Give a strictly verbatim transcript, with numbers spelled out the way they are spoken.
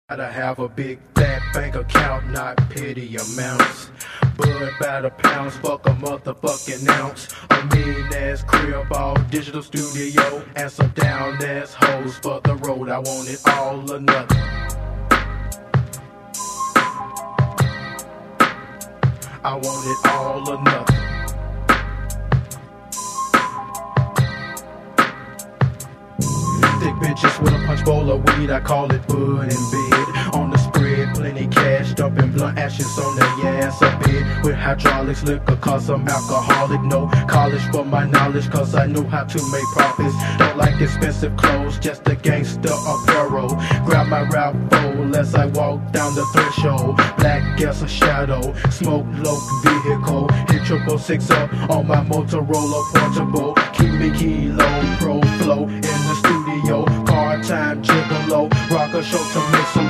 Gotta have a big fat bank account, not petty amounts. Bud by the pounds, fuck a motherfucking ounce. A mean ass crib, all digital studio, and some down ass hoes for the road. I want it all or nothing. I want it all or nothing. Thick bitches with a punch bowl of weed, I call it bud in bed. On the spread, plenty cash, dumping blunt ashes on their ass a bed. With hydraulics, liquor, cause I'm alcoholic. No college for my knowledge, cause I knew how to make profits. Don't like expensive clothes, just a gangster apparel. Grab my rap bowl as I walk down the threshold. Black as a shadow, smoke low vehicle. Hit triple six up on my Motorola portable. Keep me kilo, pro flow in the studio. Car time, gigolo, rock a show to make some